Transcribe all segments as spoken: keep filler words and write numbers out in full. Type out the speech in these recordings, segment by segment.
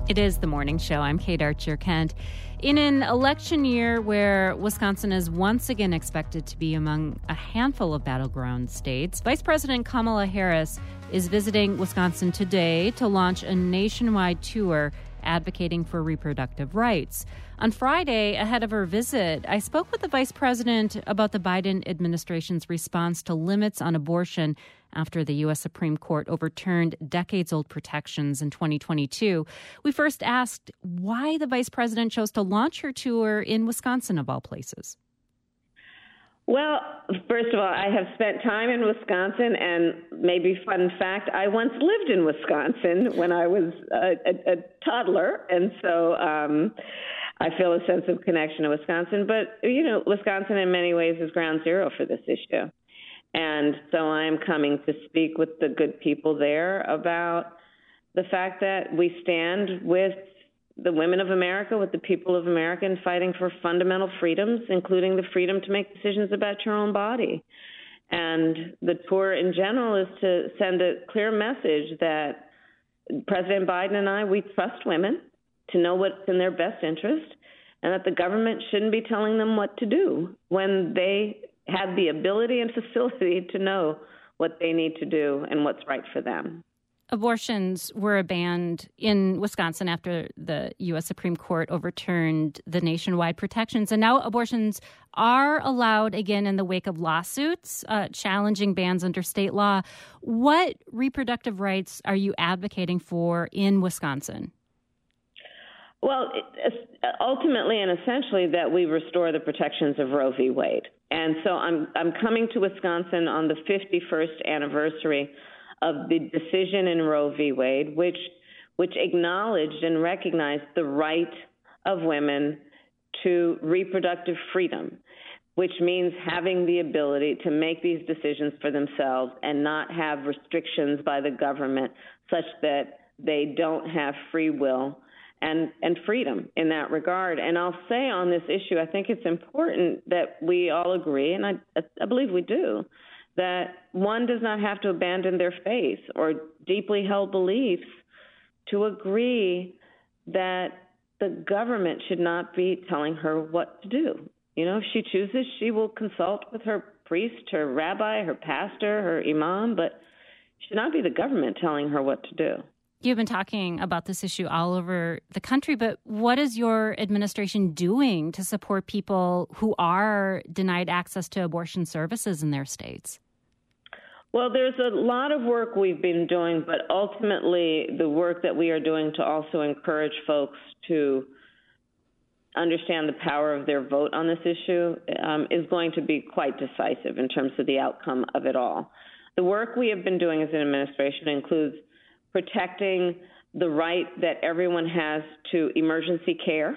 It is the morning show. I'm Kate Archer-Kent. In an election year where Wisconsin is once again expected to be among a handful of battleground states, Vice President Kamala Harris is visiting Wisconsin today to launch a nationwide tour advocating for reproductive rights. On Friday, ahead of her visit, I spoke with the vice president about the Biden administration's response to limits on abortion after the U S Supreme Court overturned decades-old protections in twenty twenty-two. We first asked why the vice president chose to launch her tour in Wisconsin, of all places. Well, first of all, I have spent time in Wisconsin, and maybe fun fact, I once lived in Wisconsin when I was a, a, a toddler, and so um, I feel a sense of connection to Wisconsin. But, you know, Wisconsin in many ways is ground zero for this issue. And so I'm coming to speak with the good people there about the fact that we stand with the women of America, with the people of America, in fighting for fundamental freedoms, including the freedom to make decisions about your own body. And the tour in general is to send a clear message that President Biden and I, we trust women to know what's in their best interest, and that the government shouldn't be telling them what to do when they have the ability and facility to know what they need to do and what's right for them. Abortions were banned in Wisconsin after the U S Supreme Court overturned the nationwide protections. And now abortions are allowed again in the wake of lawsuits uh, challenging bans under state law. What reproductive rights are you advocating for in Wisconsin? Well, ultimately and essentially that we restore the protections of Roe v. Wade. And so I'm I'm coming to Wisconsin on the fifty-first anniversary of the decision in Roe v. Wade, which which acknowledged and recognized the right of women to reproductive freedom, which means having the ability to make these decisions for themselves and not have restrictions by the government such that they don't have free will and, and freedom in that regard. And I'll say on this issue, I think it's important that we all agree, and I, I believe we do, that one does not have to abandon their faith or deeply held beliefs to agree that the government should not be telling her what to do. You know, if she chooses, she will consult with her priest, her rabbi, her pastor, her imam, but it should not be the government telling her what to do. You've been talking about this issue all over the country, but what is your administration doing to support people who are denied access to abortion services in their states? Well, there's a lot of work we've been doing, but ultimately the work that we are doing to also encourage folks to understand the power of their vote on this issue um, is going to be quite decisive in terms of the outcome of it all. The work we have been doing as an administration includes protecting the right that everyone has to emergency care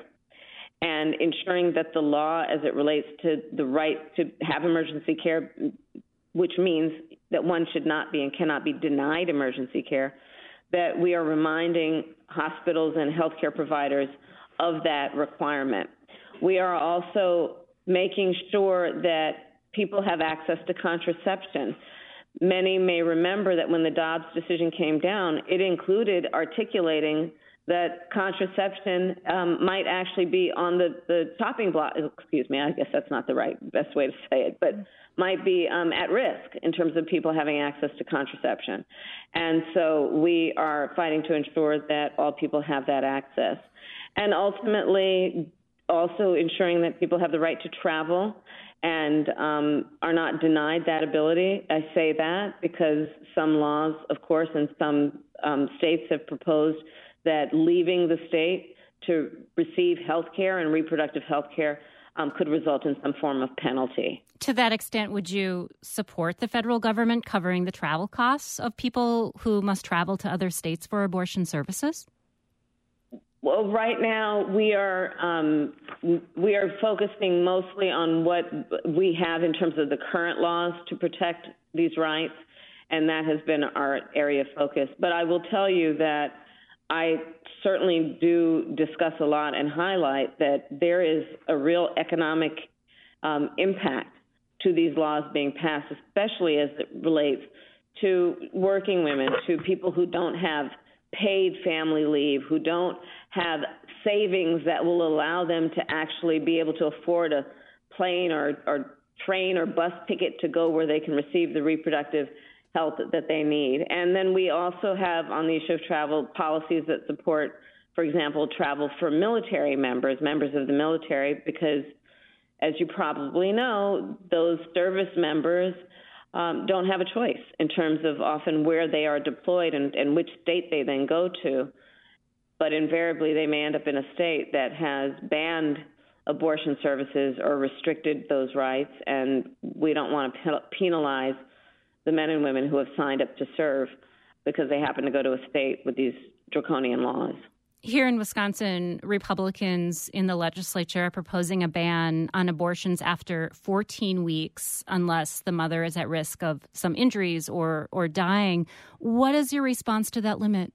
and ensuring that the law as it relates to the right to have emergency care, which means that one should not be and cannot be denied emergency care, that we are reminding hospitals and healthcare providers of that requirement. We are also making sure that people have access to contraception. Many may remember that when the Dobbs decision came down, it included articulating that contraception um, might actually be on the, the chopping block. Excuse me, I guess that's not the right best way to say it, but might be um, at risk in terms of people having access to contraception. And so we are fighting to ensure that all people have that access. And ultimately, also ensuring that people have the right to travel and um, are not denied that ability. I say that because some laws, of course, and some um, states have proposed that leaving the state to receive health care and reproductive health care um, could result in some form of penalty. To that extent, would you support the federal government covering the travel costs of people who must travel to other states for abortion services? Well, right now we are um, we are focusing mostly on what we have in terms of the current laws to protect these rights, and that has been our area of focus. But I will tell you that I certainly do discuss a lot and highlight that there is a real economic um, impact to these laws being passed, especially as it relates to working women, to people who don't have paid family leave, who don't have savings that will allow them to actually be able to afford a plane or, or train or bus ticket to go where they can receive the reproductive health that they need. And then we also have on the issue of travel policies that support, for example, travel for military members, members of the military, because as you probably know, those service members um, don't have a choice in terms of often where they are deployed and, and which state they then go to. But invariably, they may end up in a state that has banned abortion services or restricted those rights, and we don't want to penalize the men and women who have signed up to serve because they happen to go to a state with these draconian laws. Here in Wisconsin, Republicans in the legislature are proposing a ban on abortions after fourteen weeks unless the mother is at risk of some injuries or, or dying. What is your response to that limit?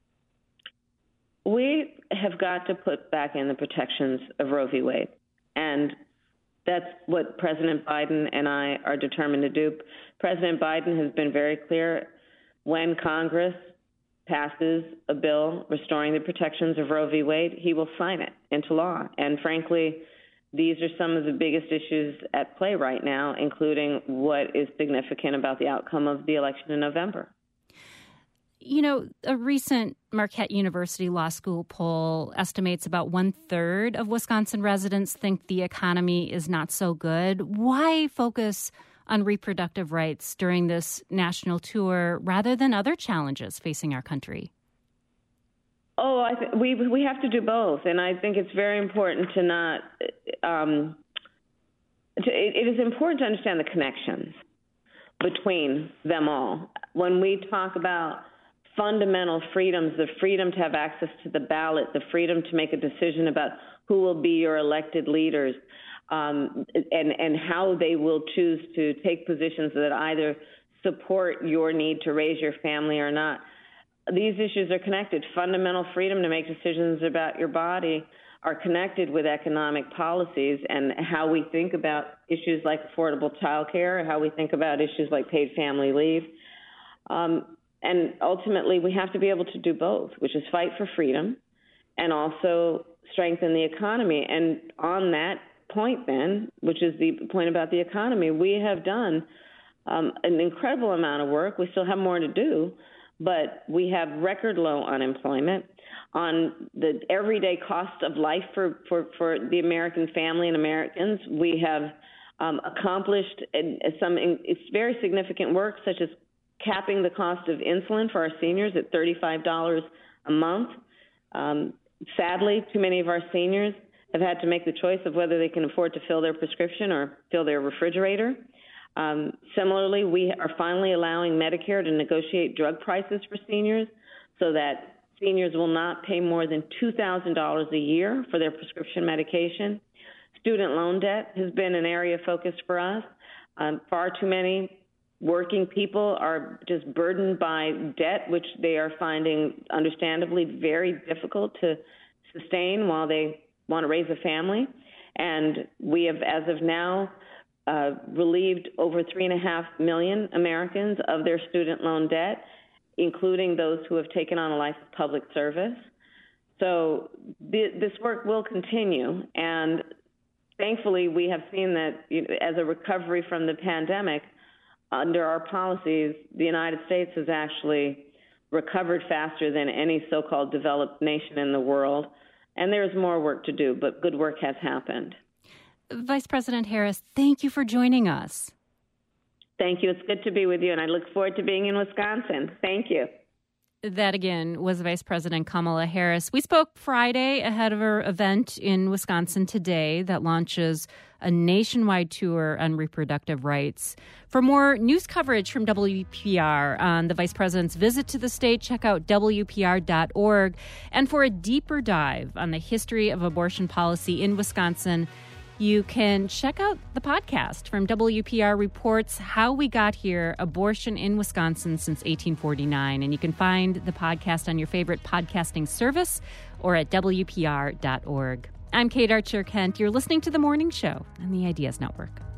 We have got to put back in the protections of Roe v. Wade, and that's what President Biden and I are determined to do. President Biden has been very clear when Congress passes a bill restoring the protections of Roe v. Wade, he will sign it into law. And frankly, these are some of the biggest issues at play right now, including what is significant about the outcome of the election in November. You know, a recent Marquette University Law School poll estimates about one third of Wisconsin residents think the economy is not so good. Why focus on reproductive rights during this national tour rather than other challenges facing our country? Oh, I th- we we have to do both, and I think it's very important to not. Um, to, it, it is important to understand the connections between them all. When we talk about fundamental freedoms, the freedom to have access to the ballot, the freedom to make a decision about who will be your elected leaders, um, and, and how they will choose to take positions that either support your need to raise your family or not. These issues are connected. Fundamental freedom to make decisions about your body are connected with economic policies and how we think about issues like affordable child care, how we think about issues like paid family leave. Um, and ultimately, we have to be able to do both, which is fight for freedom and also strengthen the economy. And on that point then, which is the point about the economy, we have done um, an incredible amount of work. We still have more to do, but we have record low unemployment. On the everyday cost of life for, for, for the American family and Americans, we have um, accomplished some it's very significant work, such as capping the cost of insulin for our seniors at thirty-five dollars a month. Um, sadly, too many of our seniors have had to make the choice of whether they can afford to fill their prescription or fill their refrigerator. Um, similarly, we are finally allowing Medicare to negotiate drug prices for seniors so that seniors will not pay more than two thousand dollars a year for their prescription medication. Student loan debt has been an area of focus for us. Um, far too many working people are just burdened by debt, which they are finding understandably very difficult to sustain while they want to raise a family. And we have, as of now, uh, relieved over three and a half million Americans of their student loan debt, including those who have taken on a life of public service. So th- this work will continue. And thankfully, we have seen that, you know, as a recovery from the pandemic, under our policies, the United States has actually recovered faster than any so-called developed nation in the world. And there's more work to do, but good work has happened. Vice President Harris, thank you for joining us. Thank you. It's good to be with you, and I look forward to being in Wisconsin. Thank you. That, again, was Vice President Kamala Harris. We spoke Friday ahead of her event in Wisconsin today that launches a nationwide tour on reproductive rights. For more news coverage from W P R on the Vice President's visit to the state, check out W P R dot org. And for a deeper dive on the history of abortion policy in Wisconsin, you can check out the podcast from W P R Reports How We Got Here, Abortion in Wisconsin Since eighteen forty-nine. And you can find the podcast on your favorite podcasting service or at W P R dot org. I'm Kate Archer Kent. You're listening to The Morning Show on the Ideas Network.